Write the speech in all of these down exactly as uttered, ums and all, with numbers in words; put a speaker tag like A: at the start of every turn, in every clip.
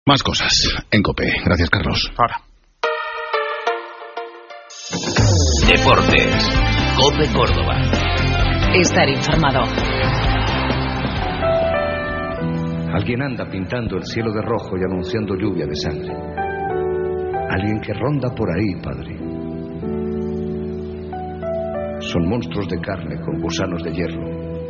A: Más cosas en COPE. Gracias, Carlos.
B: Ahora.
C: Deportes. COPE Córdoba.
D: Estar informado.
E: Alguien anda pintando el cielo de rojo y anunciando lluvia de sangre. Alguien que ronda por ahí, padre. Son monstruos de carne con gusanos de hierro.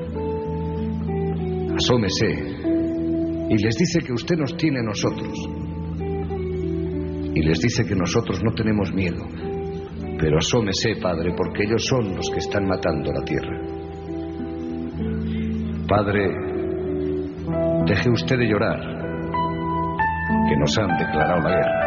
E: Asómese y les dice que usted nos tiene a nosotros. Y les dice que nosotros no tenemos miedo. Pero asómese, padre, porque ellos son los que están matando la tierra. Padre, deje usted de llorar, que nos han declarado la guerra.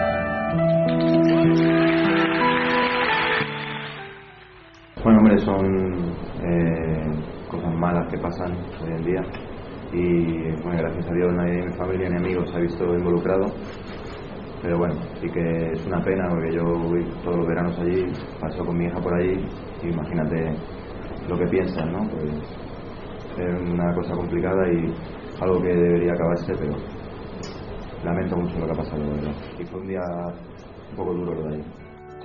F: Bueno, hombre, son eh, cosas malas que pasan hoy en día y, bueno, gracias a Dios nadie de mi familia ni amigos se ha visto involucrado, pero bueno, sí que es una pena porque yo voy todos los veranos allí, paso con mi hija por allí y imagínate lo que piensan, ¿no? Pues es una cosa complicada y algo que debería acabarse, pero lamento mucho lo que ha pasado, de verdad. Y fue un día un poco duro lo de ahí.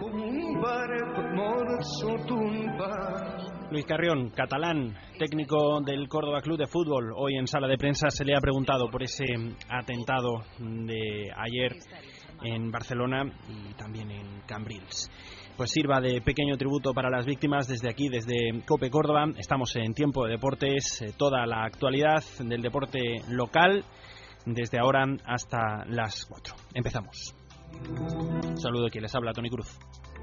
B: Luis Carrión, catalán, técnico del Córdoba Club de Fútbol, hoy en sala de prensa se le ha preguntado por ese atentado de ayer en Barcelona y también en Cambrils. Pues sirva de pequeño tributo para las víctimas desde aquí, desde COPE Córdoba. Estamos en Tiempo de Deportes, eh, toda la actualidad del deporte local, desde ahora hasta las cuatro. Empezamos. Un saludo de quien les habla, Tony Cruz.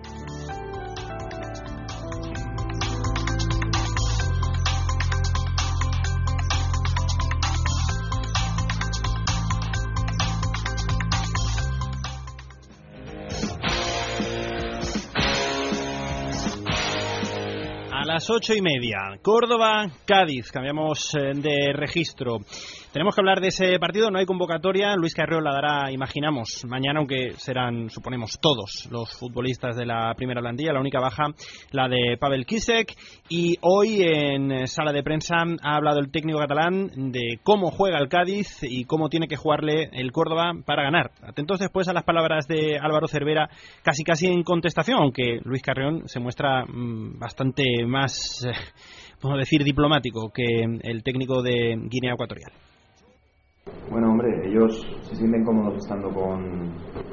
B: A las ocho y media, Córdoba, Cádiz, cambiamos de registro. Tenemos que hablar de ese partido, no hay convocatoria, Luis Carrión la dará, imaginamos, mañana, aunque serán, suponemos, todos los futbolistas de la primera plantilla, la única baja, la de Pavel Kisek, y hoy en sala de prensa ha hablado el técnico catalán de cómo juega el Cádiz y cómo tiene que jugarle el Córdoba para ganar. Atentos después a las palabras de Álvaro Cervera, casi casi en contestación, aunque Luis Carrión se muestra mmm, bastante más, eh, podemos decir, diplomático que el técnico de Guinea Ecuatorial.
F: Bueno, hombre, ellos se sienten cómodos estando con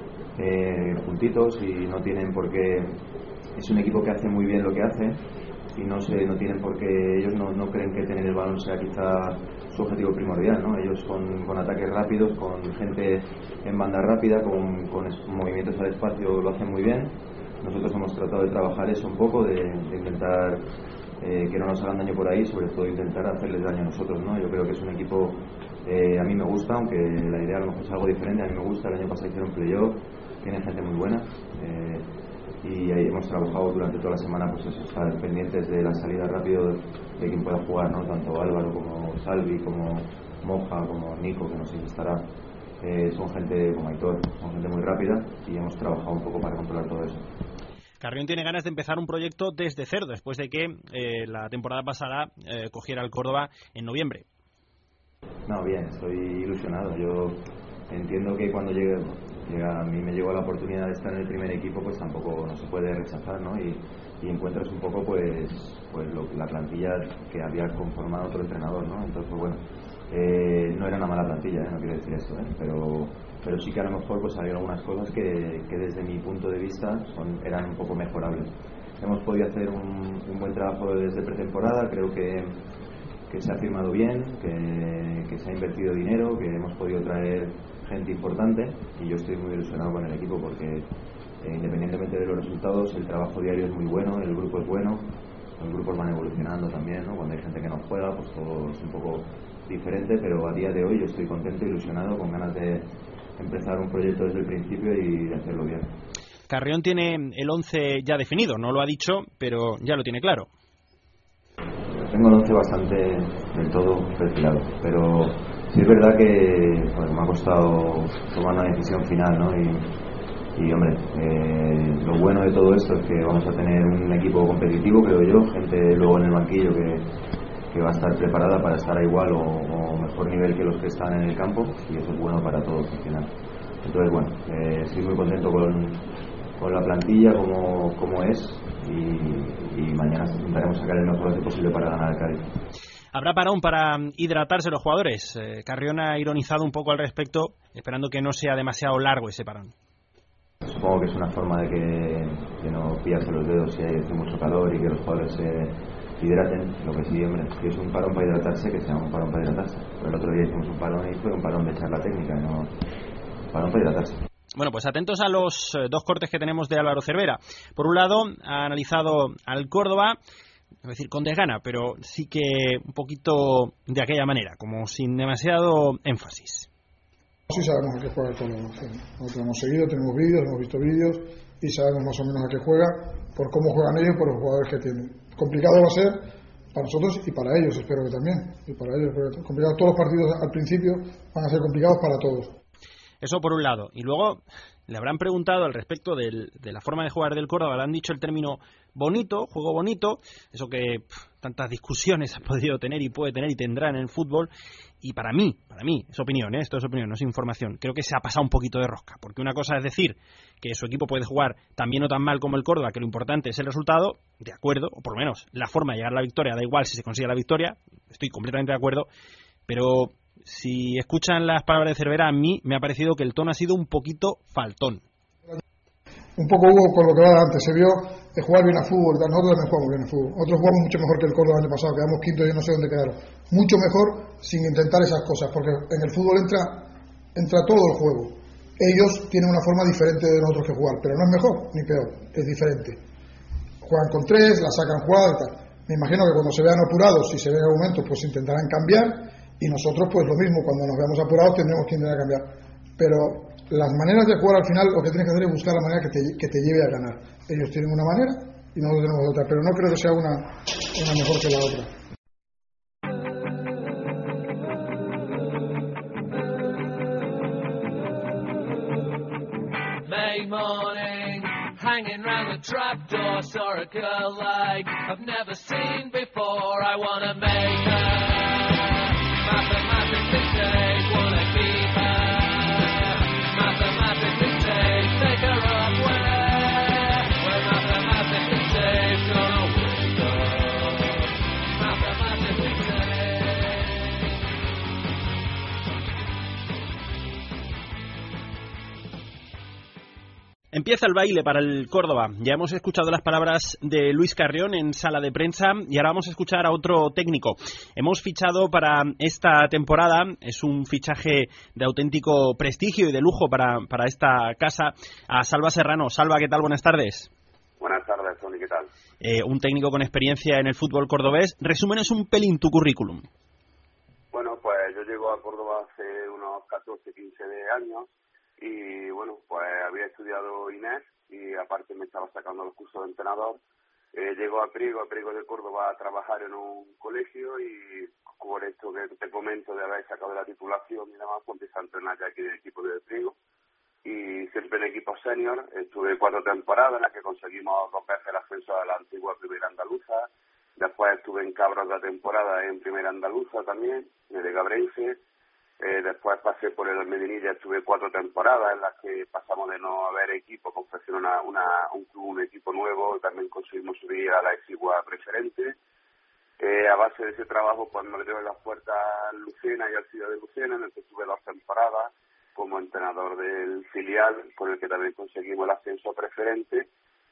F: eh, juntitos y no tienen por qué. Es un equipo que hace muy bien lo que hace y no se, no tienen por qué. Ellos no, no creen que tener el balón sea quizá su objetivo primordial, ¿no? Ellos con, con ataques rápidos, con gente en banda rápida, con, con movimientos al espacio lo hacen muy bien. Nosotros hemos tratado de trabajar eso un poco, de, de intentar eh, que no nos hagan daño por ahí, sobre todo intentar hacerles daño a nosotros, ¿no? Yo creo que es un equipo. Eh, a mí me gusta, aunque la idea a lo mejor es algo diferente. A mí me gusta, el año pasado hicieron playoff, tienen gente muy buena eh, y ahí hemos trabajado durante toda la semana, pues eso, estar pendientes de la salida rápido de, de quien pueda jugar, ¿no? Tanto Álvaro como Salvi, como Moja, como Nico, que no sé si estará, eh, son gente como Aitor, son gente muy rápida y hemos trabajado un poco para controlar todo eso.
B: Carrión tiene ganas de empezar un proyecto desde cero, después de que eh, la temporada pasada eh, cogiera el Córdoba en noviembre.
F: No, bien, estoy ilusionado. Yo entiendo que cuando llegue, llega, a mí me llegó la oportunidad de estar en el primer equipo, pues tampoco no se puede rechazar, ¿no? Y, y encuentras un poco, pues, pues lo, la plantilla que había conformado otro entrenador, ¿no? Entonces, pues, bueno, eh, no era una mala plantilla, ¿eh? No quiero decir eso, ¿eh? Pero, pero sí que a lo mejor pues había algunas cosas que, que desde mi punto de vista son, eran un poco mejorables. Hemos podido hacer un, un buen trabajo desde pretemporada, creo que que se ha firmado bien, que, que se ha invertido dinero, que hemos podido traer gente importante y yo estoy muy ilusionado con el equipo porque eh, independientemente de los resultados, el trabajo diario es muy bueno, el grupo es bueno, los grupos van evolucionando también, ¿no? Cuando hay gente que no juega, pues todo es un poco diferente, pero a día de hoy yo estoy contento, ilusionado, con ganas de empezar un proyecto desde el principio y de hacerlo bien.
B: Carrión tiene el once ya definido, no lo ha dicho, pero ya lo tiene claro.
F: Tengo el once bastante del todo perfilado, pero sí es verdad que bueno, me ha costado tomar una decisión final, ¿no? Y, y hombre, eh, lo bueno de todo esto es que vamos a tener un equipo competitivo, creo yo, gente luego en el banquillo que, que va a estar preparada para estar a igual o, o mejor nivel que los que están en el campo y eso es bueno para todos al final. Entonces, bueno, eh, estoy muy contento con, con la plantilla como, como es y, y mañana intentaremos sacar el mejor hace posible para ganar el Cádiz.
B: ¿Habrá parón para hidratarse los jugadores? Eh, Carrión ha ironizado un poco al respecto, esperando que no sea demasiado largo ese parón.
F: Supongo que es una forma de que, de no pillarse los dedos si hace mucho calor y que los jugadores se hidraten. Lo que sí, hombre, si es un parón para hidratarse, que sea un parón para hidratarse. Pero el otro día hicimos un parón y fue un parón de charla técnica, no un parón para hidratarse.
B: Bueno, pues atentos a los eh, dos cortes que tenemos de Álvaro Cervera. Por un lado, ha analizado al Córdoba, es decir, con desgana, pero sí que un poquito de aquella manera, como sin demasiado énfasis.
G: Sí sabemos a qué juega el Córdoba. Nosotros hemos seguido, tenemos vídeos, hemos visto vídeos y sabemos más o menos a qué juega, por cómo juegan ellos y por los jugadores que tienen. Complicado va a ser para nosotros y para ellos, espero que también. Y para ellos, pero complicado. Todos los partidos al principio van a ser complicados para todos.
B: Eso por un lado. Y luego le habrán preguntado al respecto del, de la forma de jugar del Córdoba, le han dicho el término bonito, juego bonito, eso que pff, tantas discusiones ha podido tener y puede tener y tendrá en el fútbol. Y para mí, para mí, es opinión, ¿eh? Esto es opinión, no es información, creo que se ha pasado un poquito de rosca, porque una cosa es decir que su equipo puede jugar tan bien o tan mal como el Córdoba, que lo importante es el resultado, de acuerdo, o por lo menos la forma de llegar a la victoria, da igual si se consigue la victoria, estoy completamente de acuerdo, pero si escuchan las palabras de Cervera, a mí me ha parecido que el tono ha sido un poquito faltón.
G: Un poco hubo con lo que va antes, se vio de jugar bien a fútbol, nosotros también jugamos bien a fútbol, nosotros jugamos mucho mejor que el Córdoba el año pasado, quedamos quinto y yo no sé dónde quedaron, mucho mejor sin intentar esas cosas, porque en el fútbol entra entra todo el juego, ellos tienen una forma diferente de nosotros que jugar, pero no es mejor ni peor, es diferente, juegan con tres, la sacan jugada y tal, me imagino que cuando se vean apurados, si se ven argumentos, pues intentarán cambiar, y nosotros pues lo mismo, cuando nos veamos apurados tendremos que intentar cambiar, pero las maneras de jugar al final lo que tienes que hacer es buscar la manera que te, que te lleve a ganar. Ellos tienen una manera y nosotros tenemos otra, pero no creo que sea una, una mejor que la otra.
H: May morning, hanging round the trapdoor, saw a girl like I've never seen before. I wanna make her mathematically safe, wanna keep her mathematically safe, take her up where we're mathematically safe, gonna wake up mathematically safe.
B: Empieza el baile para el Córdoba. Ya hemos escuchado las palabras de Luis Carrión en sala de prensa y ahora vamos a escuchar a otro técnico. Hemos fichado para esta temporada, es un fichaje de auténtico prestigio y de lujo para, para esta casa, a Salva Serrano. Salva, ¿qué tal? Buenas tardes.
I: Buenas tardes, Tony, ¿qué tal?
B: Eh, un técnico con experiencia en el fútbol cordobés. Resúmenos un pelín tu currículum.
I: Bueno, pues yo llego a Córdoba hace unos catorce, quince años. Y bueno, pues había estudiado Inés y aparte me estaba sacando los cursos de entrenador. Eh, llego a Priego, a Priego de Córdoba a trabajar en un colegio y por esto que te comento de haber sacado la titulación y demás, pues empecé a entrenar ya aquí en el equipo de Priego. Y siempre en equipo senior, estuve cuatro temporadas en las que conseguimos dos veces el ascenso a la antigua Primera Andaluza. Después estuve en Cabra otra temporada en Primera Andaluza también, en el Gabrense. Eh, después pasé por el Medinilla, estuve cuatro temporadas en las que pasamos de no haber equipo, confeccionó una, una, un club, un equipo nuevo, y también conseguimos subir a la exigua preferente. Eh, a base de ese trabajo, pues me abrieron las puertas a Lucena y al Ciudad de Lucena, en el que estuve dos temporadas como entrenador del filial, con el que también conseguimos el ascenso preferente,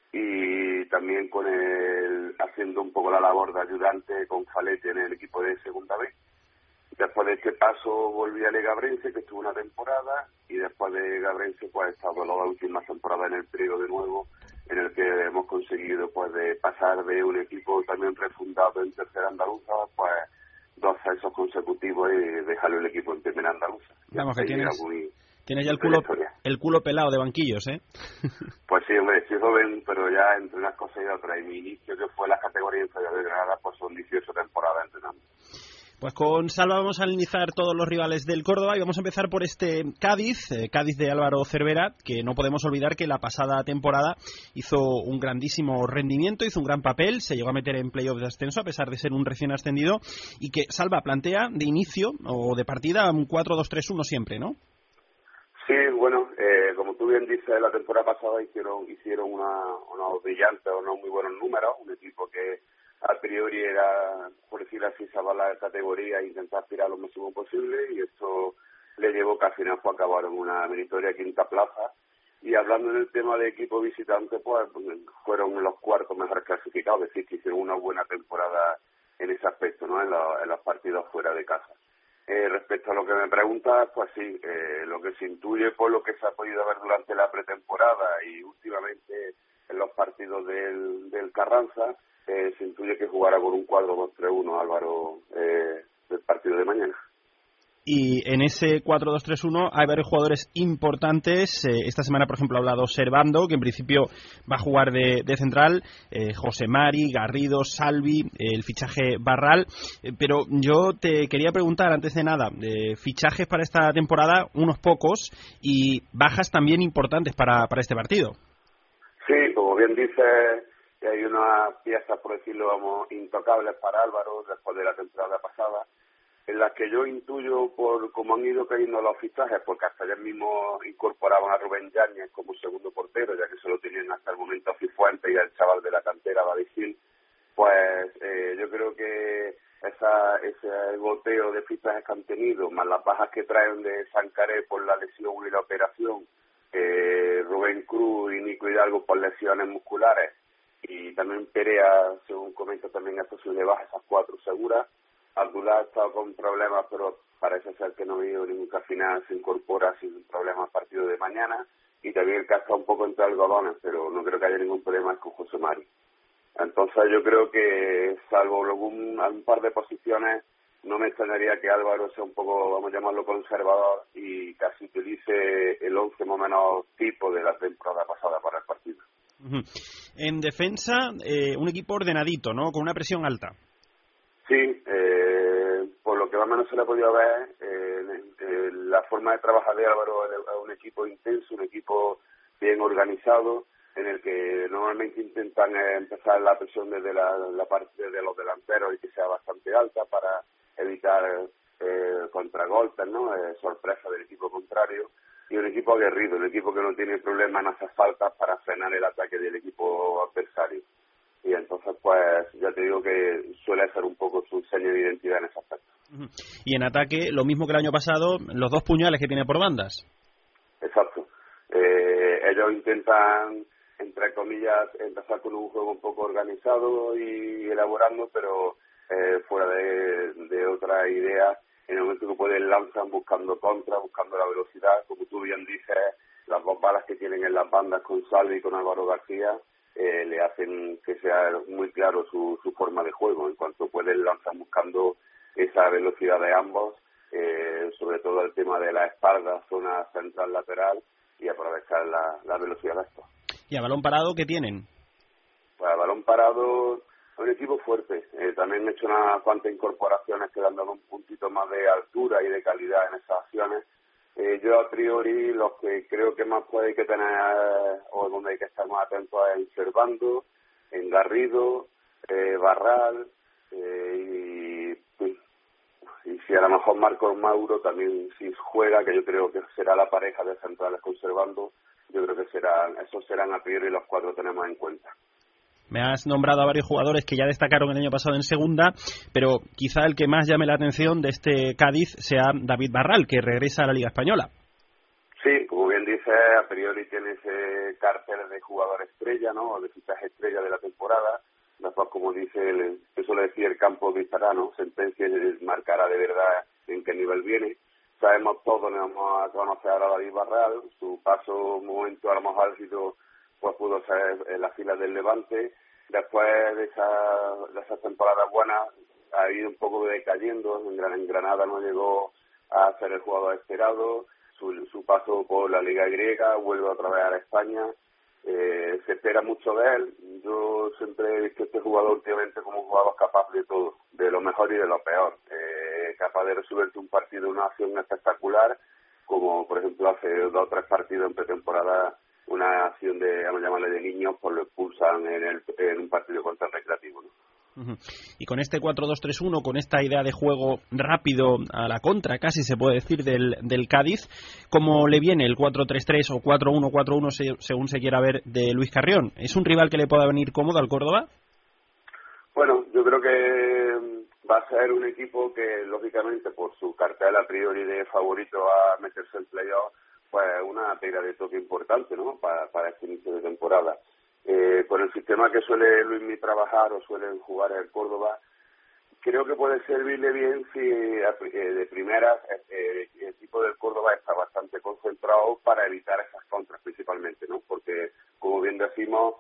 I: y también con el haciendo un poco la labor de ayudante con Falete en el equipo de Segunda B. Después de este paso volví a Gabrense, que estuve una temporada, y después de Gabrense pues he estado las últimas temporadas en el Priego de nuevo, en el que hemos conseguido pues de pasar de un equipo también refundado en Tercera Andaluza, pues dos ascensos consecutivos y dejarlo el equipo en Primera Andaluza.
B: Vamos, que tienes, muy, tienes ya el culo, el culo pelado de banquillos, ¿eh?
I: Pues sí, hombre, estoy joven, pero ya entre unas cosas y otras, y mi inicio que fue las categorías inferiores de Granada, pues son dieciocho temporadas entrenando.
B: Pues con Salva vamos a analizar todos los rivales del Córdoba y vamos a empezar por este Cádiz, eh, Cádiz de Álvaro Cervera, que no podemos olvidar que la pasada temporada hizo un grandísimo rendimiento, hizo un gran papel, se llegó a meter en playoff de ascenso a pesar de ser un recién ascendido, y que Salva plantea de inicio o de partida un cuatro dos tres uno siempre, ¿no?
I: Sí, bueno, eh, como tú bien dices, la temporada pasada hicieron hicieron una, unos brillantes, unos muy buenos números, un equipo que a priori era, por decirlo así, salvar la categoría e intentar tirar lo máximo posible, y esto le llevó que al final fue acabar en una meritoria quinta plaza. Y hablando en el tema de equipo visitante, pues fueron los cuartos mejores clasificados, es decir, que hicieron una buena temporada en ese aspecto, ¿no? En, lo, en los partidos fuera de casa. Eh, respecto a lo que me preguntas, pues sí, eh, lo que se intuye por lo que se ha podido ver durante la pretemporada y últimamente en los partidos del, del Carranza, eh, se intuye que jugará con un cuatro dos tres uno Álvaro eh, del partido de mañana.
B: Y en ese cuatro dos tres uno hay varios jugadores importantes. Eh, esta semana, por ejemplo, ha hablado Servando, que en principio va a jugar de, de central, eh, José Mari, Garrido, Salvi, eh, el fichaje Barral. Eh, pero yo te quería preguntar, antes de nada, eh, fichajes para esta temporada, unos pocos, y bajas también importantes para, para este partido.
I: Sí, como bien dices, hay unas piezas, por decirlo, vamos, intocables para Álvaro después de la temporada pasada, en las que yo intuyo por cómo han ido cayendo los fichajes, porque hasta ayer mismo incorporaban a Rubén Yáñez como segundo portero, ya que se lo tenían hasta el momento a Cifuentes y al chaval de la cantera, Badicil. Pues eh, yo creo que esa, ese goteo de fichajes que han tenido, más las bajas que traen de Sancaré por la lesión y la operación, eh, Rubén Cruz y Nico Hidalgo por lesiones musculares, y también Perea, según comenta, también es posible baja, esas cuatro seguras. Abdullah ha estado con problemas, pero parece ser que no ha habido ningún, que al final se incorpora sin problemas al partido de mañana. Y también el que ha estado un poco entre algodones, pero no creo que haya ningún problema con José Mari. Entonces yo creo que, salvo algún un par de posiciones, no me extrañaría que Álvaro sea un poco, vamos a llamarlo, conservador y casi utilice el once más o menos tipo de la temporada pasada para el partido.
B: Uh-huh. En defensa, eh, un equipo ordenadito, ¿no? Con una presión alta.
I: Sí, eh, por lo que más o menos se le ha podido ver, eh, eh, la forma de trabajar de Álvaro es un equipo intenso, un equipo bien organizado, en el que normalmente intentan eh, empezar la presión desde la, la parte de los delanteros y que sea bastante alta para evitar eh, contragolpes, ¿no? Eh, sorpresa del equipo contrario, y un equipo aguerrido, un equipo que no tiene problema en hacer faltas para frenar el ataque del equipo adversario. Y entonces, pues, ya te digo que suele ser un poco su seña de identidad en ese aspecto.
B: Y en ataque, lo mismo que el año pasado, los dos puñales que tiene por bandas.
I: Exacto. Eh, ellos intentan, entre comillas, empezar con un juego un poco organizado y elaborando, pero eh, fuera de, de otra idea. En el momento que pueden, lanzan buscando contra, buscando la velocidad. Como tú bien dices, las dos balas que tienen en las bandas con Salvi y con Álvaro García, Eh, le hacen que sea muy claro su, su forma de juego. En cuanto pueden, lanzar buscando esa velocidad de ambos, eh, sobre todo el tema de la espalda, zona central lateral, y aprovechar la, la velocidad de esto.
B: ¿Y a balón parado qué tienen?
I: Pues a balón parado, un equipo fuerte. Eh, también he hecho unas cuantas incorporaciones que le han dado un puntito más de altura y de calidad en esas acciones. Eh, yo a priori los que creo que más puede que tener, o donde hay que estar más atentos, es en Servando, en Garrido, eh, Barral, eh, y, y si a lo mejor Marcos Mauro también, si juega, que yo creo que será la pareja de centrales con Servando, yo creo que serán, esos serán a priori los cuatro tenemos en cuenta.
B: Me has nombrado a varios jugadores que ya destacaron el año pasado en segunda, pero quizá el que más llame la atención de este Cádiz sea David Barral, que regresa a la Liga Española.
I: Sí, como bien dice, a priori tiene ese cartel de jugador estrella, ¿no? O de fichaje estrella de la temporada. Después, como dice, el, eso le decía el campo dictará, ¿no? Sentencia marcará de verdad en qué nivel viene. Sabemos todos, nos vamos a conocer ahora a David Barral, su paso, un momento a lo mejor álgido, pues pudo ser en las filas del Levante. Después de esa, de esas temporadas buenas ha ido un poco decayendo. En, Gran, en Granada no llegó a ser el jugador esperado. Su, su paso por la Liga Griega, vuelve otra vez a España. Eh, se espera mucho de él. Yo siempre he visto a este jugador últimamente como un jugador capaz de todo, de lo mejor y de lo peor. Eh, capaz de resolverte un partido, una acción espectacular, como por ejemplo hace dos o tres partidos en pretemporada, una acción de, vamos a llamarle de niños, pues lo expulsan en, el, en un partido contra el Recreativo, ¿no?
B: Y con este cuatro dos tres uno, con esta idea de juego rápido a la contra, casi se puede decir, del, del Cádiz, ¿cómo le viene el cuatro tres tres o cuatro uno cuatro uno según se quiera ver de Luis Carrión? ¿Es un rival que le pueda venir cómodo al Córdoba?
I: Bueno, yo creo que va a ser un equipo que, lógicamente, por su cartel a priori de favorito a meterse en playoff, pues una pega de toque importante, ¿no?, para, para este inicio de temporada. Eh, con el sistema que suele Luismi trabajar o suelen jugar el Córdoba, creo que puede servirle bien si eh, de primera eh, el equipo del Córdoba está bastante concentrado para evitar esas contras principalmente, ¿no? Porque, como bien decimos,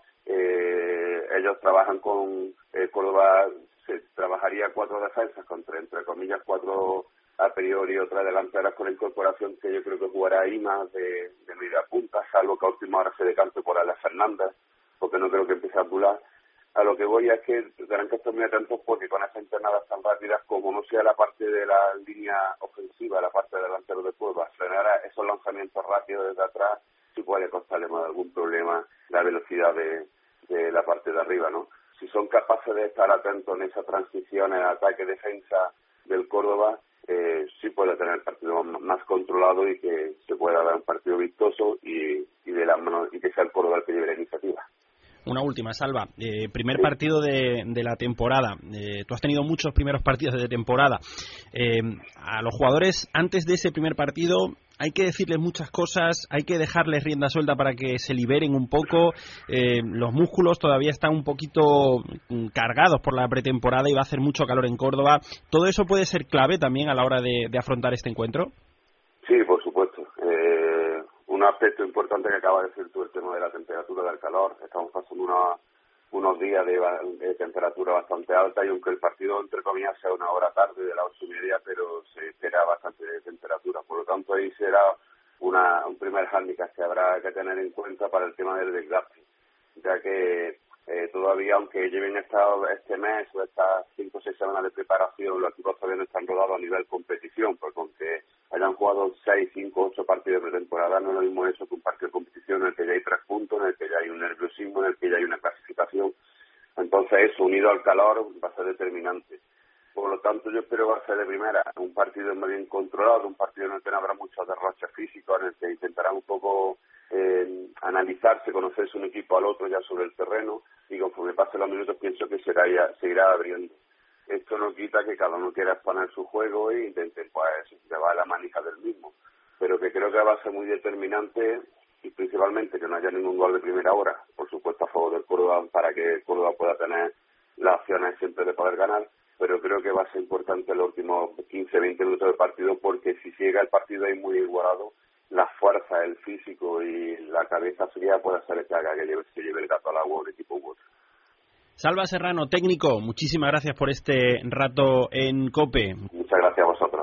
I: eh, ellos trabajan con eh, Córdoba, se trabajaría cuatro defensas contra, entre comillas, cuatro a priori, otra delantera con la incorporación que yo creo que jugará Ima de, de media punta, salvo que a última hora se decante por Alex Fernández, porque no creo que empiece a pular. A lo que voy es que tendrán que estar muy atentos porque con esas internadas tan rápidas, como no sea la parte de la línea ofensiva, la parte delantero de Córdoba, frenar esos lanzamientos rápidos desde atrás, sí puede costarle más algún problema la velocidad de, de la parte de arriba, ¿no? Si son capaces de estar atentos en esa transición, en ataque-defensa del Córdoba, eh, sí puede tener el partido más controlado y que se pueda dar un partido vistoso y, y de la mano, y que sea el Córdoba el que lleve la iniciativa.
B: Una última, Salva. Eh, primer partido de, de la temporada. Eh, tú has tenido muchos primeros partidos de temporada. Eh, a los jugadores, antes de ese primer partido, hay que decirles muchas cosas, hay que dejarles rienda suelta para que se liberen un poco. Eh, los músculos todavía están un poquito cargados por la pretemporada y va a hacer mucho calor en Córdoba. ¿Todo eso puede ser clave también a la hora de, de afrontar este encuentro?
I: Sí, por supuesto. Eh, un aspecto importante que acaba de decir tú, el tema de la temperatura, del calor. Estamos pasando una, unos días de, de temperatura bastante alta y aunque el partido, entre comillas, sea una hora tarde de las ocho y media, pero se espera bastante de temperatura. Por lo tanto, ahí será una, un primer hándicap que habrá que tener en cuenta para el tema del desgaste, ya que eh, todavía, aunque lleven estado este mes o estas cinco o seis semanas de preparación, los equipos todavía no están rodados a nivel competición, porque aunque hayan jugado seis, cinco, ocho partidos de pretemporada, no es lo mismo eso que un partido de competición en el que ya hay tres puntos, en el que ya hay un nerviosismo, en el que ya hay una clasificación. Entonces eso, unido al calor, va a ser determinante. Por lo tanto, yo espero que va a ser de primera un partido muy bien controlado, un partido en el que no habrá muchos derroches físicos, en el que intentarán un poco eh, analizarse, conocerse un equipo al otro ya sobre el terreno, y conforme pasen los minutos pienso que será ya, se irá abriendo. Esto no quita que cada uno quiera exponer su juego e intenten pues llevar la manija del mismo, pero que creo que va a ser muy determinante y principalmente que no haya ningún gol de primera hora, por supuesto a favor del Córdoba, para que Córdoba pueda tener las opciones siempre de poder ganar, pero creo que va a ser importante los últimos quince a veinte minutos del partido, porque si llega el partido ahí muy igualado, la fuerza, el físico y la cabeza fría puede ser el que haga que lleve, se lleve el gato al agua un equipo u otro.
B: Salva Serrano, técnico, muchísimas gracias por este rato en COPE.
I: Muchas gracias a vosotros.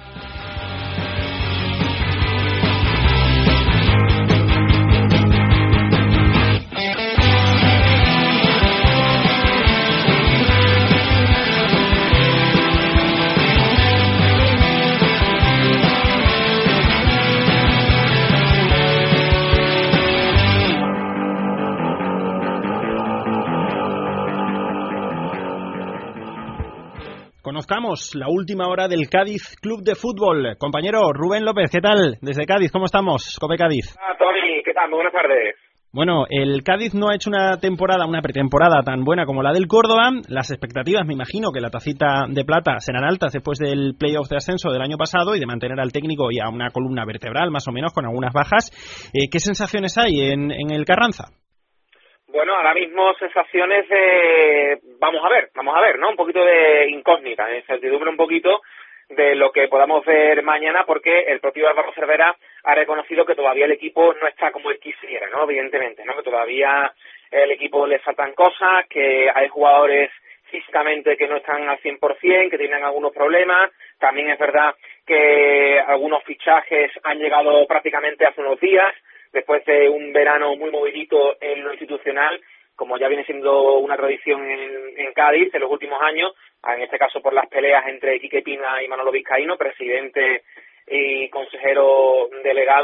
B: Conozcamos la última hora del Cádiz Club de Fútbol. Compañero Rubén López, ¿qué tal? Desde Cádiz, ¿cómo estamos? COPE Cádiz.
J: Ah, Tony, ¿qué tal? Muy buenas tardes.
B: Bueno, el Cádiz no ha hecho una temporada, una pretemporada tan buena como la del Córdoba. Las expectativas, me imagino, que la tacita de plata serán altas después del playoff de ascenso del año pasado y de mantener al técnico y a una columna vertebral, más o menos, con algunas bajas. Eh, ¿Qué sensaciones hay en, en el Carranza?
J: Bueno, ahora mismo sensaciones de... Vamos a ver, vamos a ver, ¿no? Un poquito de incógnita, de incertidumbre un poquito de lo que podamos ver mañana, porque el propio Álvaro Cervera ha reconocido que todavía el equipo no está como él quisiera, ¿no? Evidentemente, ¿no? Que todavía el equipo le faltan cosas, que hay jugadores físicamente que no están al cien por ciento, que tienen algunos problemas. También es verdad que algunos fichajes han llegado prácticamente hace unos días, después de un verano muy movidito en lo institucional, como ya viene siendo una tradición en, en Cádiz en los últimos años, en este caso por las peleas entre Quique Pina y Manolo Vizcaíno, presidente y consejero delegado.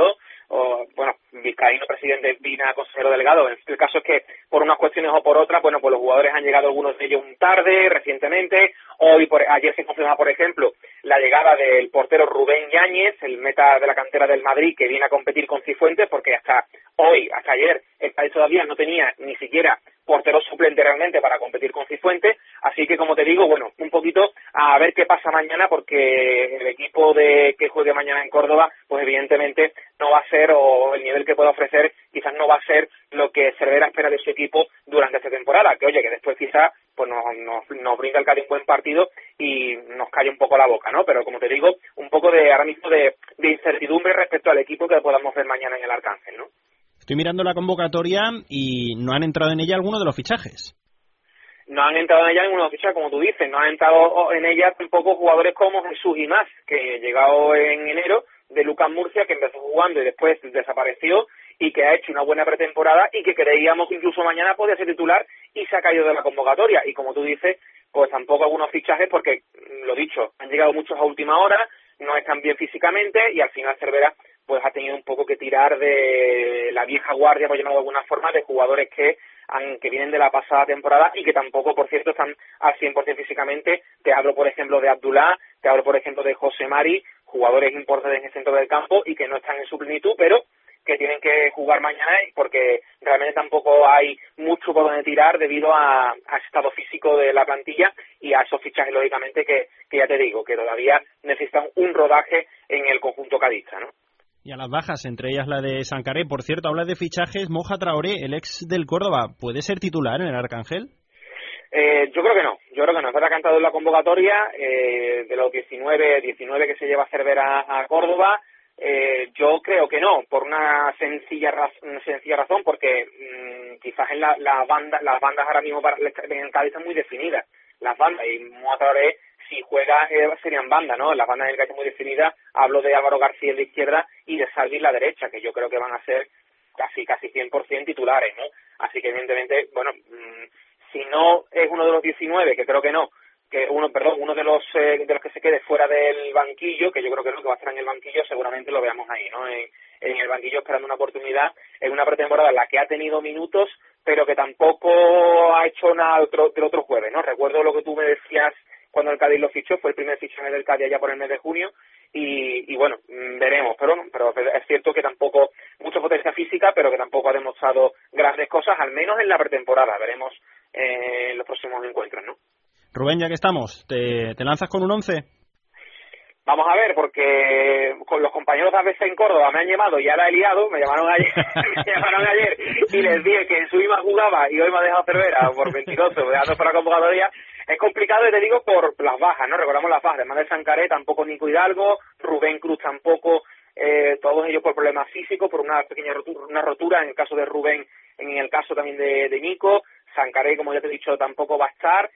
J: o, bueno, vizcaíno presidente Vina, consejero delegado. El caso es que por unas cuestiones o por otras, bueno, pues los jugadores han llegado algunos de ellos un tarde, recientemente. Hoy, por, ayer se confirma, por ejemplo, la llegada del portero Rubén Yáñez, el meta de la cantera del Madrid, que viene a competir con Cifuentes, porque hasta hoy, hasta ayer, el Cádiz todavía no tenía ni siquiera portero suplente realmente para competir con Cifuentes. Así que, como te digo, bueno, un poquito a ver qué pasa mañana, porque el equipo de que juegue mañana en Córdoba, pues evidentemente no va a ser, o el nivel que pueda ofrecer quizás no va a ser lo que Cervera espera de su equipo durante esta temporada, que oye, que después quizás pues nos, nos, nos brinda el Cádiz un buen partido y nos calla un poco la boca, ¿no? Pero como te digo, un poco de ahora mismo de, de incertidumbre respecto al equipo que podamos ver mañana en el Arcángel, ¿no?
B: Estoy mirando la convocatoria y no han entrado en ella algunos de los fichajes.
J: No han entrado en ella ninguno de los fichajes, como tú dices, no han entrado en ella tampoco jugadores como Jesús Imaz, que llegado en enero de Lucas Murcia, que empezó jugando y después desapareció, y que ha hecho una buena pretemporada y que creíamos que incluso mañana podía ser titular y se ha caído de la convocatoria. Y como tú dices, pues tampoco algunos fichajes porque, lo dicho, han llegado muchos a última hora, no están bien físicamente y al final Cervera pues ha tenido un poco que tirar de la vieja guardia, por llamarlo de alguna forma, de jugadores que han, que vienen de la pasada temporada y que tampoco, por cierto, están al cien por ciento físicamente. Te hablo, por ejemplo, de Abdullah, te hablo, por ejemplo, de José Mari, jugadores importantes en el centro del campo y que no están en su plenitud, pero que tienen que jugar mañana porque realmente tampoco hay mucho por donde tirar debido a, a estado físico de la plantilla y a esos fichajes, lógicamente, que, que ya te digo, que todavía necesitan un rodaje en el conjunto cadista, ¿no?
B: Y a las bajas, entre ellas la de Sancaré. Por cierto, habla de fichajes, Moja Traoré, el ex del Córdoba, ¿puede ser titular en el Arcángel?
J: Eh, yo creo que no, yo creo que no. Es verdad que ha cantado en la convocatoria eh, de los diecinueve que se lleva a Cervera a Córdoba. Eh, yo creo que no, por una sencilla, raz una sencilla razón, porque mmm, quizás en la, la banda, las bandas ahora mismo para, en el Cádiz están muy definidas, las bandas, y Moja Traoré, si juega, eh, serían bandas, ¿no? Las bandas del Cádiz están muy definidas. Hablo de Álvaro García en la izquierda y de Salvi en la derecha, que yo creo que van a ser casi casi cien por ciento titulares, ¿no? Así que evidentemente, bueno, mmm, si no es uno de los diecinueve, que creo que no, que uno, perdón, uno de los eh, de los que se quede fuera del banquillo, que yo creo que es lo que va a estar en el banquillo, seguramente lo veamos ahí, ¿no? En, en el banquillo esperando una oportunidad en una pretemporada en la que ha tenido minutos, pero que tampoco ha hecho nada otro, del otro jueves, ¿no? Recuerdo lo que tú me decías cuando el Cádiz lo fichó, fue el primer fichaje del Cádiz allá por el mes de junio, y, y bueno, veremos, pero no, pero es cierto que tampoco, mucha potencia física, pero que tampoco ha demostrado grandes cosas, al menos en la pretemporada, veremos eh, en los próximos encuentros, ¿no?
B: Rubén, ya que estamos, ¿te, te lanzas con un once?
J: Vamos a ver, porque con los compañeros de A B C en Córdoba me han llamado y ya la he liado, me llamaron ayer, me llamaron ayer y les dije que en su I M A jugaba y hoy me ha dejado Cervera por veintidós, dejando para la convocatoria. Es complicado, y te digo, por las bajas, ¿no? Recordamos las bajas, además de Sancaré, tampoco Nico Hidalgo, Rubén Cruz tampoco, eh, todos ellos por problemas físicos, por una pequeña rotura, una rotura en el caso de Rubén, en el caso también de, de Nico. Sancaré, como ya te he dicho, tampoco va a estar.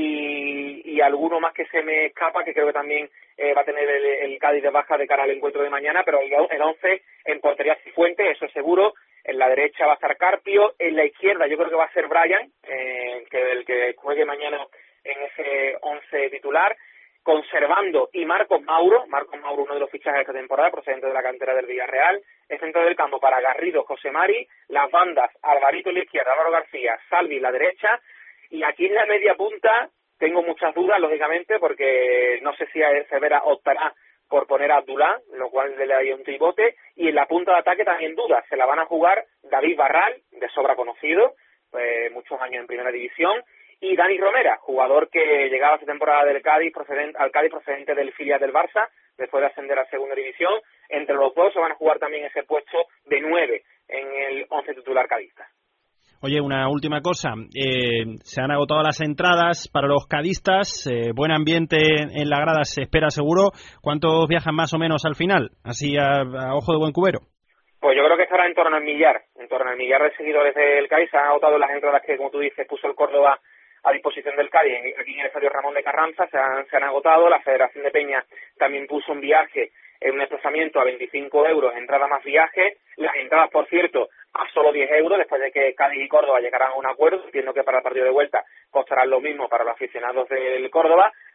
J: Y, y alguno más que se me escapa, que creo que también eh, va a tener el, el Cádiz de baja de cara al encuentro de mañana, pero el, el once en portería Cifuentes, eso es seguro. En la derecha va a estar Carpio, en la izquierda yo creo que va a ser Brian, eh, que el que juegue mañana en ese once titular, conservando y Marcos Mauro, Marcos Mauro uno de los fichajes de esta temporada, procedente de la cantera del Villarreal, el centro del campo para Garrido, José Mari, las bandas Alvarito en la izquierda, Álvaro García, Salvi en la derecha. Y aquí en la media punta tengo muchas dudas, lógicamente, porque no sé si Cervera optará por poner a Abdullah, lo cual le daría un tribote. Y en la punta de ataque también dudas. Se la van a jugar David Barral, de sobra conocido, eh, muchos años en primera división, y Dani Romera, jugador que llegaba esta temporada del Cádiz procedente, al Cádiz procedente del filial del Barça, después de ascender a segunda división. Entre los dos se van a jugar también ese puesto de nueve en el once titular cadista.
B: Oye, una última cosa. Eh, se han agotado las entradas para los cadistas. Eh, buen ambiente en la grada se espera seguro. ¿Cuántos viajan más o menos al final? Así a, a ojo de buen cubero.
J: Pues yo creo que estará en torno al millar. En torno al millar de seguidores del Cádiz. Se han agotado las entradas que, como tú dices, puso el Córdoba a disposición del Cádiz aquí en el estadio Ramón de Carranza. Se han, se han agotado. La Federación de Peña también puso un viaje, en un desplazamiento a veinticinco euros, entrada más viaje. Las entradas, por cierto, a solo diez euros, después de que Cádiz y Córdoba llegaran a un acuerdo. Entiendo que para el partido de vuelta costarán lo mismo para los aficionados del Córdoba.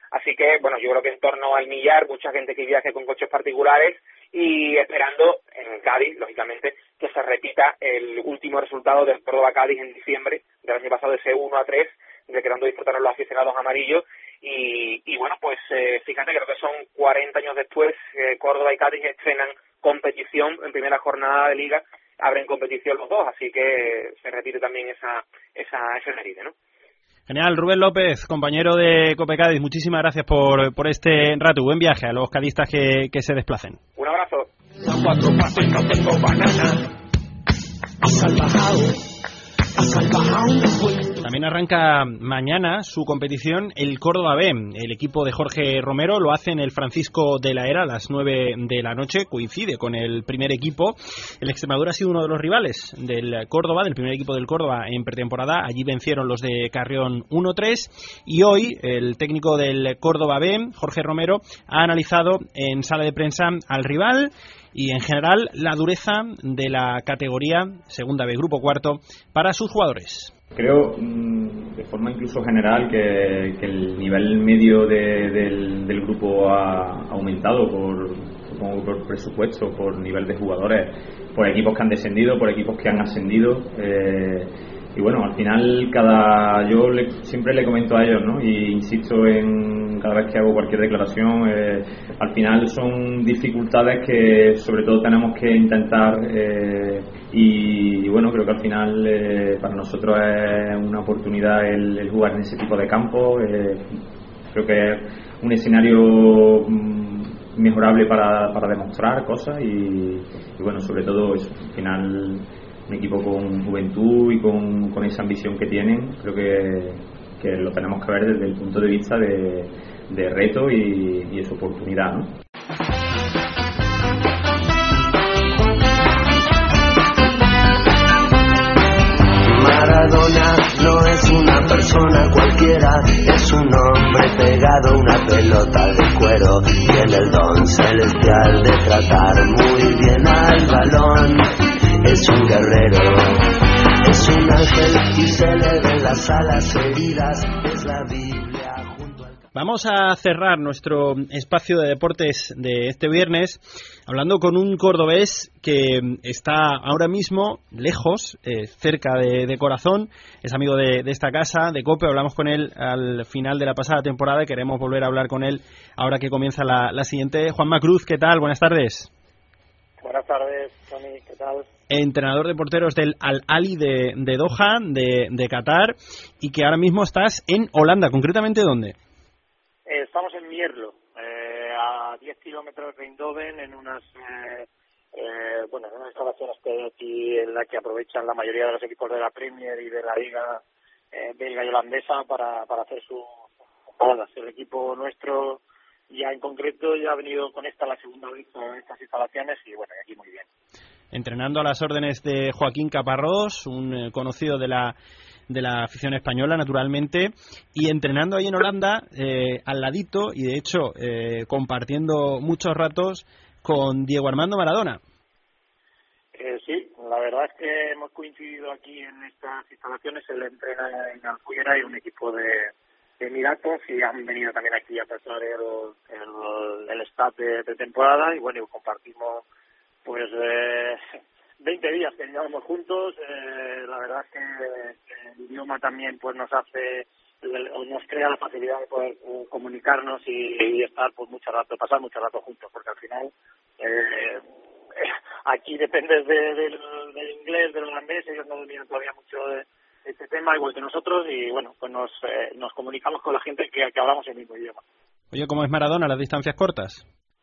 J: Así que, bueno, yo creo que en torno al millar, mucha gente que viaje con coches particulares y esperando en Cádiz, lógicamente, que se repita el último resultado del Córdoba-Cádiz en diciembre del año pasado, ese uno a tres, de que dando disfrutaron los aficionados amarillos. Y, y bueno, pues eh, fíjate, creo que son cuarenta años después, eh, Córdoba y Cádiz estrenan competición en primera jornada de Liga, abren competición los dos, así que se repite también esa esa ese mérito, ¿no?
B: Genial, Rubén López, compañero de Cope Cádiz, muchísimas gracias por, por este rato. Buen viaje a los cadistas que, que se desplacen.
J: Un abrazo.
H: Cuatro pasos y no tengo banana. Salvajado.
B: También arranca mañana su competición el Córdoba B. El equipo de Jorge Romero lo hace en el Francisco de la Era a las nueve de la noche. Coincide con el primer equipo. El Extremadura ha sido uno de los rivales del Córdoba, del primer equipo del Córdoba en pretemporada. Allí vencieron los de Carrión uno tres. Y hoy el técnico del Córdoba B, Jorge Romero, ha analizado en sala de prensa al rival y en general la dureza de la categoría Segunda B, Grupo Cuarto, para sus jugadores.
K: Creo, de forma incluso general, que, que el nivel medio de, del, del grupo ha aumentado por, supongo, por presupuesto, por nivel de jugadores, por equipos que han descendido, por equipos que han ascendido. Eh, y bueno, al final, cada yo le, siempre le comento a ellos, ¿no? Y insisto en cada vez que hago cualquier declaración, eh, al final son dificultades que sobre todo tenemos que intentar eh, y, y bueno, creo que al final eh, para nosotros es una oportunidad el, el jugar en ese tipo de campo. Eh, creo que es un escenario mm, mejorable para, para demostrar cosas y, y bueno, sobre todo eso, al final un equipo con juventud y con, con esa ambición que tienen, creo que, que lo tenemos que ver desde el punto de vista de, de reto y, y es oportunidad, ¿no?
L: Maradona no es una persona cualquiera, es un hombre pegado a una pelota de cuero, tiene el don celestial de tratar muy bien al balón. Es un guerrero, es un ángel y se le ven las alas heridas, es la Biblia junto al...
B: Vamos a cerrar nuestro espacio de deportes de este viernes hablando con un cordobés que está ahora mismo lejos, eh, cerca de, de corazón, es amigo de, de esta casa, de COPE. Hablamos con él al final de la pasada temporada y queremos volver a hablar con él ahora que comienza la, la siguiente. Juanma Cruz, ¿qué tal? Buenas tardes.
M: Buenas tardes, Tony, ¿qué tal?
B: Entrenador de porteros del Al-Ali de, de Doha, de, de Qatar, y que ahora mismo estás en Holanda. ¿Concretamente dónde?
M: Eh, estamos en Mierlo, eh, a diez kilómetros de Eindhoven, en unas eh, eh, bueno, en unas instalaciones que hay aquí en la que aprovechan la mayoría de los equipos de la Premier y de la Liga eh, belga y holandesa para, para hacer sus jugadas. El equipo nuestro ya en concreto ya ha venido con esta la segunda vez a estas instalaciones y bueno, aquí muy bien.
B: Entrenando a las órdenes de Joaquín Caparrós, un eh, conocido de la de la afición española, naturalmente, y entrenando ahí en Holanda, eh, al ladito, y de hecho eh, compartiendo muchos ratos con Diego Armando Maradona.
M: Eh, sí, la verdad es que hemos coincidido aquí en estas instalaciones. Él entrena en Alfuera y un equipo de de Emiratos y han venido también aquí a pasar el, el, el staff de, de temporada y bueno, compartimos pues eh, veinte días que llevamos juntos. Eh, la verdad es que el idioma también pues nos hace, nos crea la facilidad de poder uh, comunicarnos y, y estar pues mucho rato, pasar mucho rato juntos, porque al final eh, aquí dependes de, de, del inglés, del holandés, ellos no dominan todavía mucho de este tema, igual que nosotros, y bueno, pues nos eh, nos comunicamos con la gente que, que hablamos el mismo idioma.
B: Oye, ¿cómo es Maradona a las distancias cortas?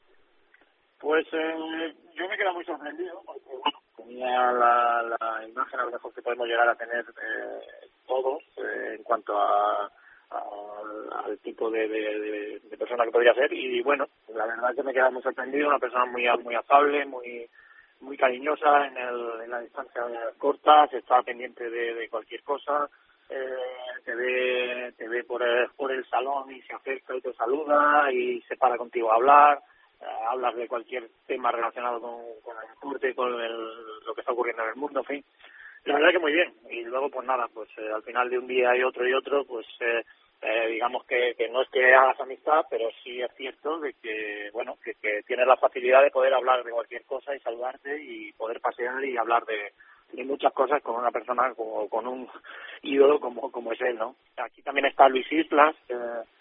M: Pues eh, yo me he quedado muy sorprendido, porque bueno, tenía la, la imagen a lo mejor que podemos llegar a tener eh, todos eh, en cuanto a, a al tipo de, de, de, de persona que podría ser, y bueno, la verdad es que me he quedado muy sorprendido, una persona muy muy afable, muy muy cariñosa en, el, en la distancia corta, se está pendiente de, de cualquier cosa, eh, te ve te ve por el, por el salón y se acerca y te saluda y se para contigo a hablar, eh, hablas de cualquier tema relacionado con, con el deporte, con el, lo que está ocurriendo en el mundo, en fin. La verdad que muy bien, y luego pues nada, pues eh, al final de un día y otro y otro, pues eh, Eh, digamos que, que no es que hagas amistad, pero sí es cierto de que, bueno, que, que tienes la facilidad de poder hablar de cualquier cosa y saludarte y poder pasear y hablar de, de muchas cosas con una persona, como con un ídolo como, como es él, ¿no? Aquí también está Luis Islas, eh,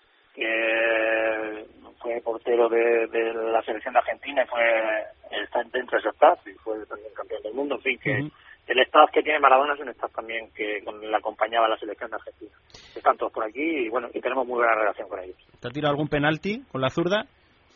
M: que fue portero de, de la selección de Argentina y fue, está dentro de ese staff y fue también campeón del mundo, en fin, que... Uh-huh. El staff que tiene Maradona es un staff también que con le acompañaba a la selección de Argentina. Están todos por aquí y bueno, y tenemos muy buena relación con ellos.
B: ¿Te ha tirado algún penalti con la zurda?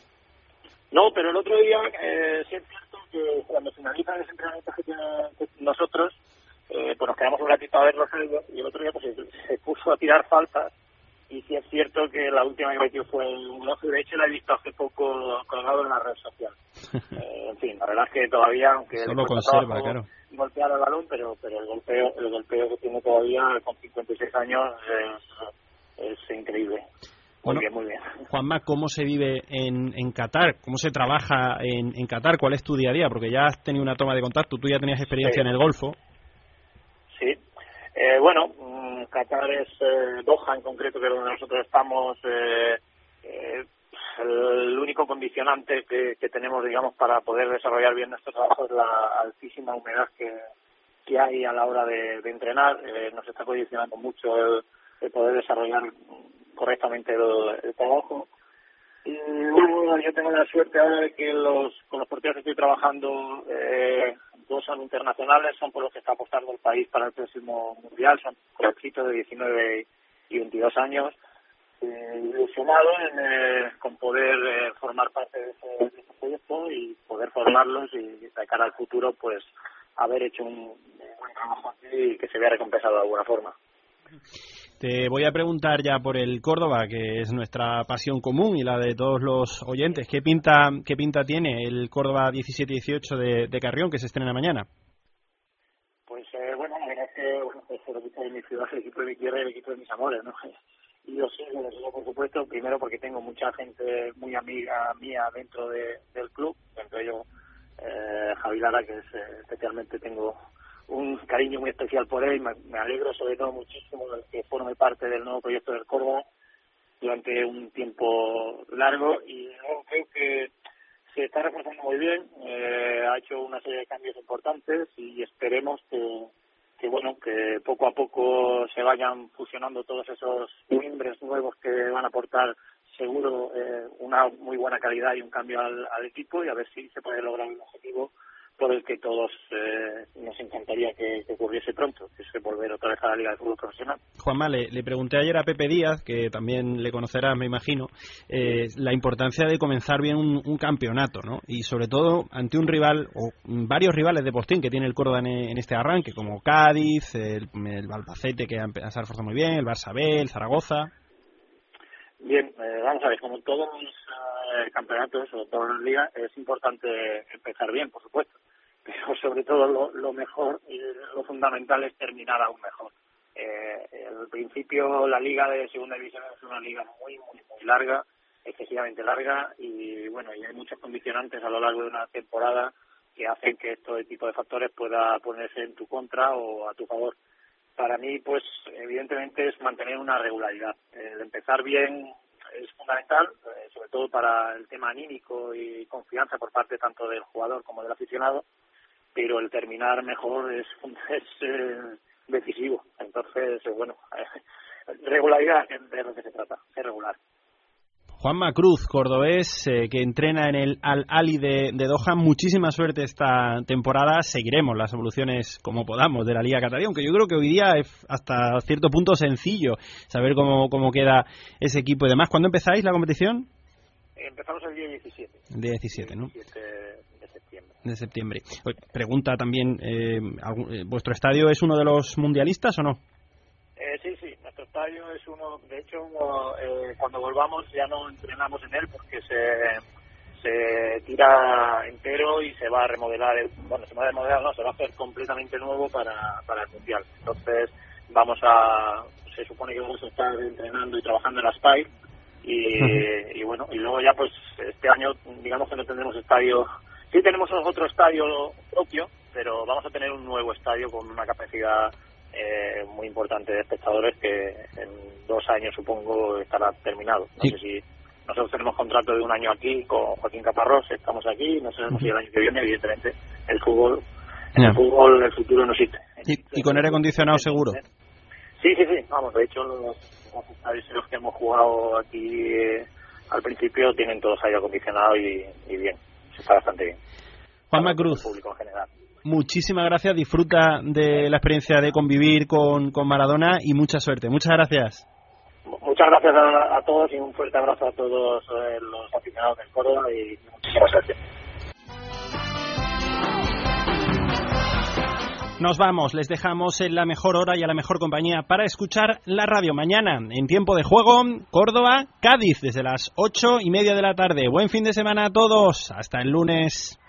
M: No, pero el otro día eh, sí es cierto que cuando finalizan los entrenamientos que tienen nosotros, eh, pues nos quedamos un ratito a verlos y el otro día pues se, se puso a tirar faltas y sí es cierto que la última que metió fue un golazo. De hecho la he visto hace poco colgado en la red social. Eh, en fin, la verdad es que todavía, aunque
B: solo conserva, claro,
M: golpear el balón, pero pero el golpeo el golpeo que tiene todavía con cincuenta y seis años es, es increíble. Muy
B: bueno,
M: bien, muy bien.
B: Juanma, ¿cómo se vive en, en Qatar? ¿Cómo se trabaja en, en Qatar? ¿Cuál es tu día a día? Porque ya has tenido una toma de contacto, tú ya tenías experiencia sí. en el Golfo.
M: Sí. Eh, bueno, Qatar es eh, Doha en concreto, que es donde nosotros estamos. Eh, eh, el único condicionante que, que tenemos, digamos, para poder desarrollar bien nuestro trabajo es la altísima humedad que, que hay a la hora de, de entrenar. Eh, nos está condicionando mucho el, el poder desarrollar correctamente el, el trabajo. Y bueno, yo tengo la suerte ahora de que los con los porteros que estoy trabajando, eh, dos son internacionales, son por los que está apostando el país para el próximo mundial, son jovencitos de diecinueve y veintidós años. Eh, ilusionado en, eh, con poder eh, formar parte de ese, de ese proyecto y poder formarlos y de cara al futuro pues haber hecho un, un buen trabajo aquí y que se vea recompensado de alguna forma.
B: Te voy a preguntar ya por el Córdoba, que es nuestra pasión común y la de todos los oyentes. ¿Qué pinta qué pinta tiene el Córdoba diecisiete dieciocho de, de Carrión, que se estrena mañana?
M: Pues eh, bueno, la verdad es que bueno, es el equipo de mi ciudad, el equipo de mi tierra y el equipo de mis amores, ¿no? Y yo sí, lo sigo, por supuesto, primero porque tengo mucha gente muy amiga mía dentro de, del club, entre ellos eh, Javi Lara, que es, eh, especialmente tengo un cariño muy especial por él, me, me alegro sobre todo muchísimo de que forme parte del nuevo proyecto del Córdoba durante un tiempo largo y bueno, creo que se está reforzando muy bien, eh, ha hecho una serie de cambios importantes y esperemos que que bueno, que poco a poco se vayan fusionando todos esos miembros nuevos que van a aportar seguro eh, una muy buena calidad y un cambio al, al equipo y a ver si se puede lograr un objetivo por el que todos eh, nos encantaría que, que ocurriese pronto, que es volver otra vez a la Liga de Fútbol Profesional.
B: Juanma, le, le pregunté ayer a Pepe Díaz, que también le conocerás, me imagino, eh, la importancia de comenzar bien un, un campeonato, ¿no? Y sobre todo ante un rival, o varios rivales de postín que tiene el Córdoba en, en este arranque, como Cádiz, el, el Albacete, que se ha reforzado muy bien, el Barça B, el Zaragoza.
M: Bien, eh, vamos a ver, como todos los eh, campeonatos o todas las ligas, es importante empezar bien, por supuesto. Pero sobre todo lo, lo mejor y lo fundamental es terminar aún mejor. Eh, al principio la liga de segunda división es una liga muy, muy, muy larga, excesivamente larga y bueno, y hay muchos condicionantes a lo largo de una temporada que hacen que este tipo de factores pueda ponerse en tu contra o a tu favor. Para mí, pues evidentemente es mantener una regularidad. El empezar bien es fundamental, eh, sobre todo para el tema anímico y confianza por parte tanto del jugador como del aficionado, pero el terminar mejor es, es eh, decisivo. Entonces, eh, bueno, eh, regularidad es de lo que se trata, es regular.
B: Juanma Cruz, cordobés, eh, que entrena en el Al-Ali de, de Doha. Muchísima suerte esta temporada. Seguiremos las evoluciones como podamos de la Liga Qatarí, aunque yo creo que hoy día es hasta cierto punto sencillo saber cómo, cómo queda ese equipo y demás. ¿Cuándo empezáis la competición?
M: Empezamos el día diecisiete.
B: El día diecisiete, ¿no?
M: diecisiete de septiembre.
B: De septiembre. Pregunta también, eh, ¿vuestro estadio es uno de los mundialistas o no?
M: Eh, sí, sí, nuestro estadio es uno, de hecho, uno, eh, cuando volvamos ya no entrenamos en él porque se se tira entero y se va a remodelar, el, bueno, se va a remodelar, no, se va a hacer completamente nuevo para, para el Mundial. Entonces vamos a, se supone que vamos a estar entrenando y trabajando en la Spire y, uh-huh. y bueno, y luego ya pues este año digamos que no tendremos estadio, sí tenemos otro estadio propio, pero vamos a tener un nuevo estadio con una capacidad eh, muy importante de espectadores que en dos años supongo estará terminado. No sí. sé si nosotros tenemos contrato de un año aquí con Joaquín Caparrós, estamos aquí, no sabemos uh-huh. si el año que viene, evidentemente, el fútbol, en yeah. el fútbol el futuro no existe.
B: Y, y con aire acondicionado seguro.
M: Sí, sí, sí, vamos, de hecho los, los estadios en los que hemos jugado aquí eh, al principio tienen todos aire acondicionado y, y bien, está bastante bien.
B: Juanma Cruz,
M: público en general.
B: Muchísimas gracias, disfruta de la experiencia de convivir con, con Maradona y mucha suerte. Muchas gracias.
M: Muchas gracias a, a todos y un fuerte abrazo a todos eh, los aficionados del Córdoba y muchísima suerte.
B: Nos vamos, les dejamos en la mejor hora y a la mejor compañía para escuchar la radio mañana en tiempo de juego, Córdoba, Cádiz, desde las ocho y media de la tarde. Buen fin de semana a todos, hasta el lunes.